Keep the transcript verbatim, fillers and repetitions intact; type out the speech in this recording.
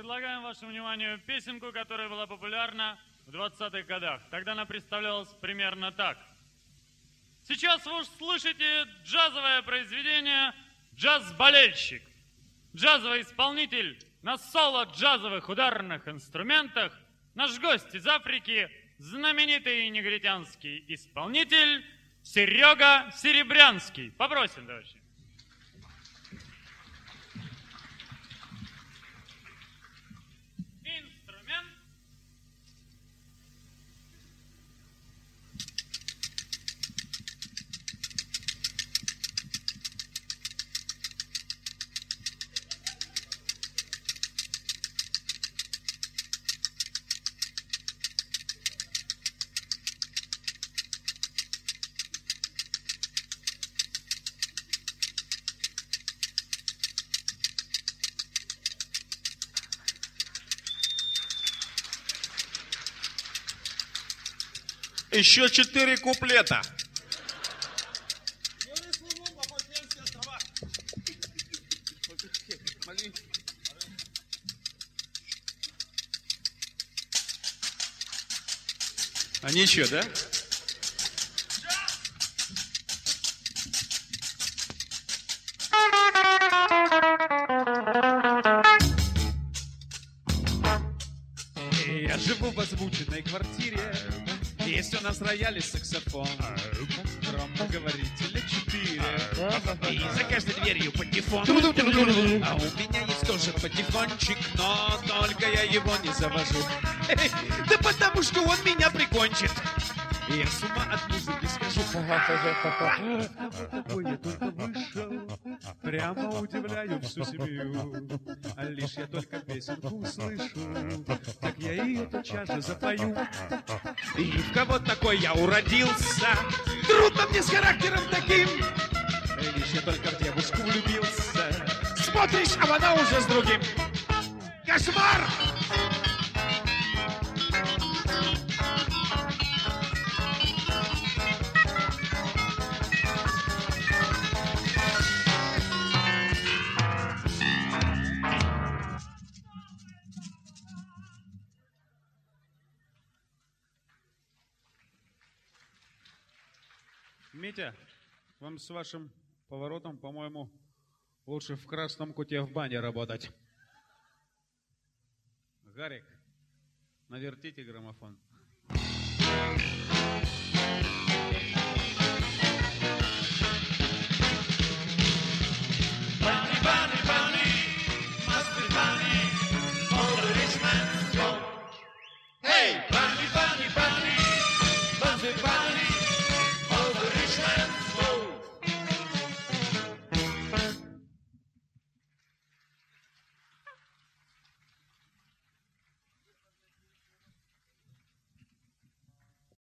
предлагаем вашему вниманию песенку, которая была популярна в двадцатых годах. Тогда она представлялась примерно так. Сейчас вы услышите джазовое произведение «Джаз-болельщик». Джазовый исполнитель на соло-джазовых ударных инструментах, наш гость из Африки, знаменитый негритянский исполнитель Серега Серебрянский. Попросим, товарищи. Инструмент. Еще четыре куплета. А ничего, да? Я живу в озвученной квартире. Есть у нас рояль саксофон, громкоговорители четыре, и за каждой дверью патефон. А у меня есть тоже патефончик, но только я его не завожу. Да потому что он меня прикончит. И я с ума от музыки схожу. А вот такой я только вышел, прямо удивляю всю семью. А лишь я только песенку услышу, так я ее тотчас же запою. И в кого такой я уродился, трудно мне с характером таким. И лишь я только в девушку влюбился, смотришь, а она уже с другим. Кошмар! Митя, вам с вашим поворотом, по-моему, лучше в красном куте в бане работать. Гарик, навертите граммофон.